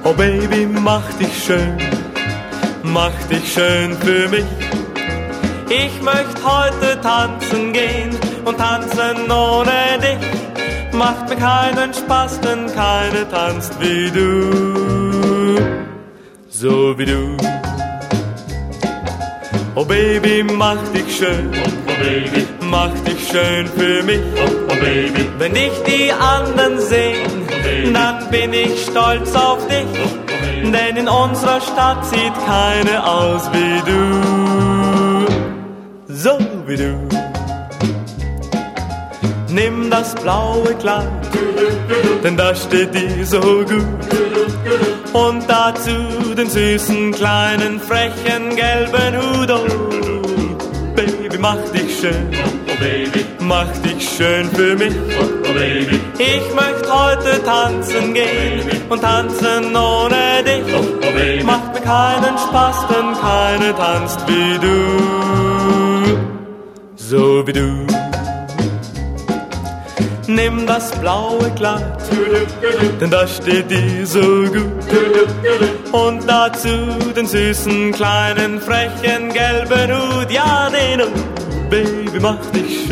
Oh Baby, mach dich schön für mich. Ich möchte heute tanzen gehen und tanzen ohne dich. Macht mir keinen Spaß, denn keine tanzt wie du, so wie du. Oh Baby, mach dich schön, oh Baby, mach dich schön für mich. Oh Baby, wenn dich die anderen sehen, dann bin ich stolz auf dich, denn in unserer Stadt sieht keine aus wie du, so wie du. Nimm das blaue Kleid, denn das steht dir so gut. Und dazu den süßen, kleinen, frechen, gelben Hut. Oh, Baby, mach dich schön, oh Baby, mach dich schön für mich. Oh Baby, ich möchte heute tanzen gehen und tanzen ohne dich. Oh Baby, macht mir keinen Spaß, denn keine tanzt wie du, so wie du. Nimm das blaue Kleid, denn das steht dir so gut. Und dazu den süßen, kleinen, frechen, gelben Hut. Ja, den Hut, Baby, mach dich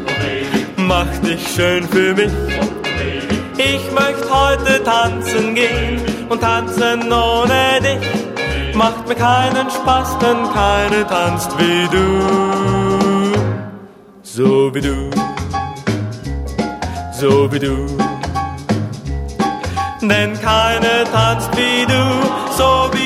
schön für mich. Ich möchte heute tanzen gehen und tanzen ohne dich. Macht mir keinen Spaß, denn keine tanzt wie du, so wie du. So wie du, denn keine tanzt wie du, so wie